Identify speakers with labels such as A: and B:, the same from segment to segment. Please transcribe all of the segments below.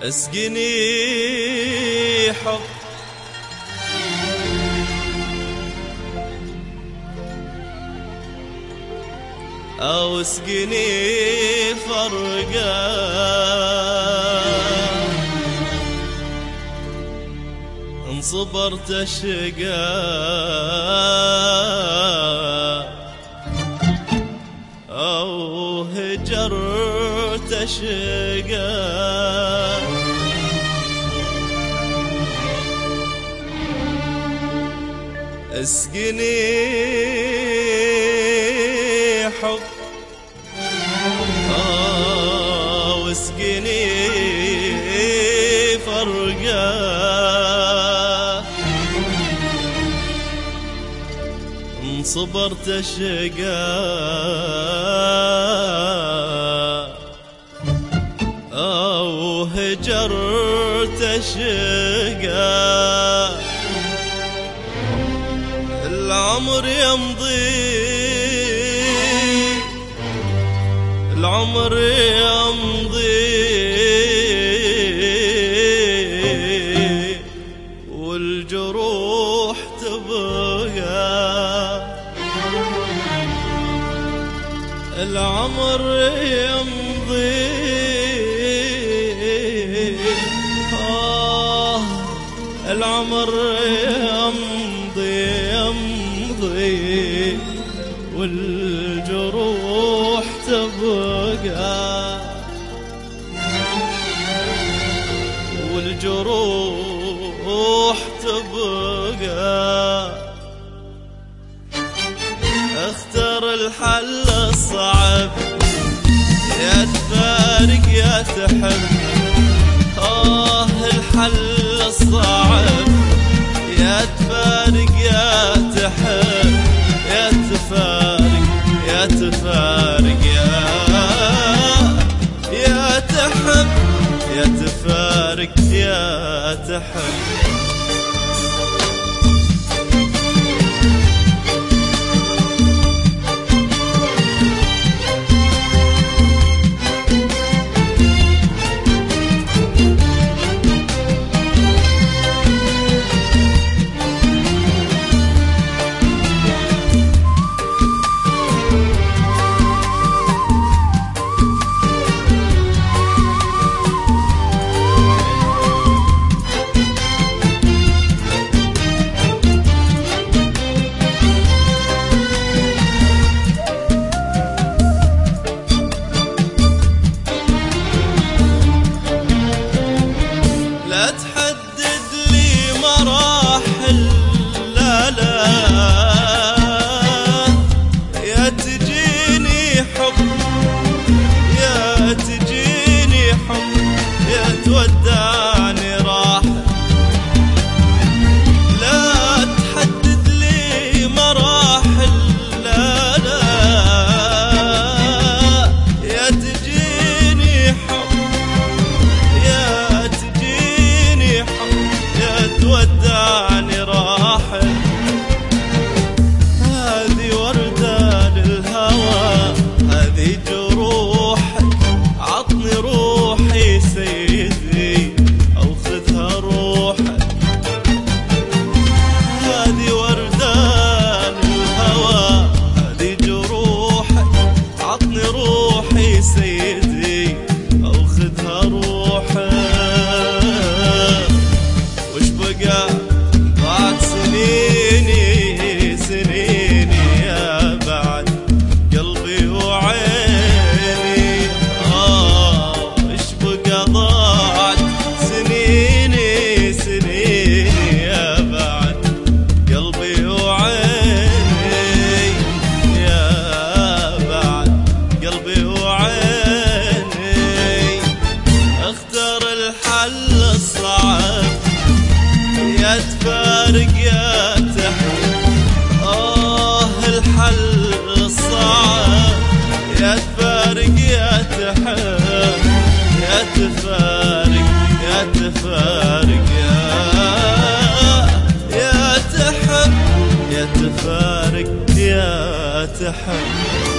A: اسقني حب أو اسقني فرقة إن صبرت الشقا أو هجرت الشقا اسقني حب واسقني فرقة إن صبرت الشقا أو هجرت الشقا العمر يمضي العمر يمضي والجروح تبقى العمر يمضي العمر يمضي والجروح تبقى والجروح تبقى اختار الحل الصعب يا تفارق يا تحب الحل الصعب يا تفارق يا تحب يا تفارق يا تفارق يا تحب يا تفارق يا تحب تودعني راحة لا تحدد لي مراحل لا لا يا تجيني حب يا تجيني حب يا تودعني راحل هذه وردة للهوى هذه جروح عطني روحي سيدي أو خذها روحك هذه وردان الهوى هذه جروحك عطني روحي سيدي أو خذها روحك وش بقى ضاعت سنيني سنيني يا بعد قلبي وعيني وش بقى ضاعت سنيني سنيني يا بعد قلبي وعيني يا بعد قلبي وعيني اختار الحل الصعب يا تفارق يا تحب الحل الصعب يا تفارق يا تحب يا تفارق يا تفارق يا تحب يا تفارق يا تحب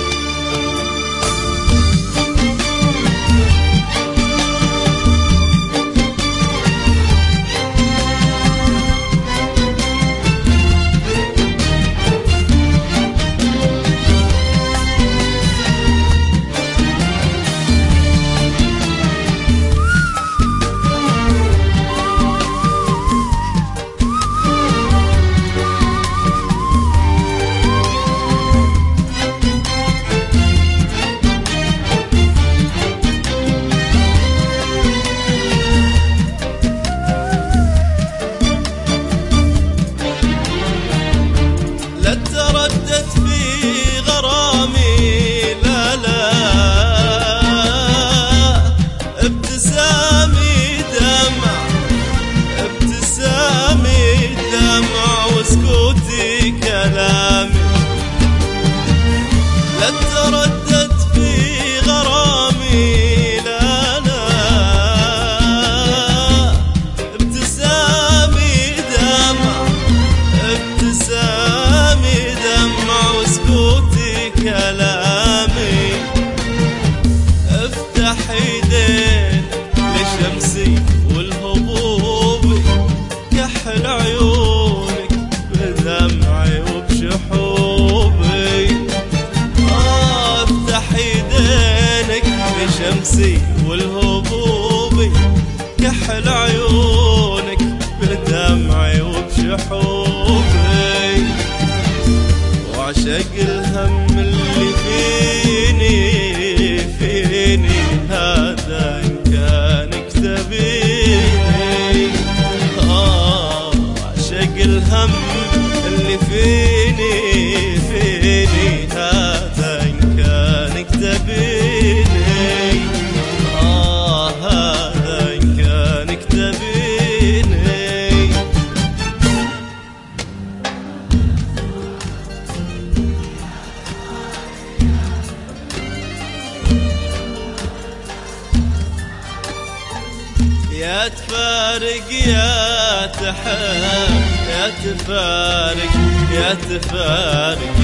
A: يا تفارق يا تحب، يا تفارق يا تفارق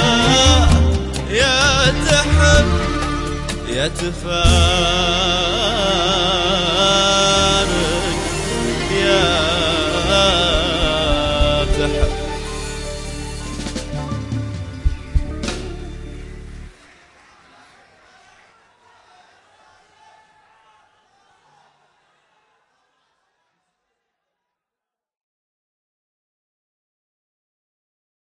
A: يا تحب، يا تفارق.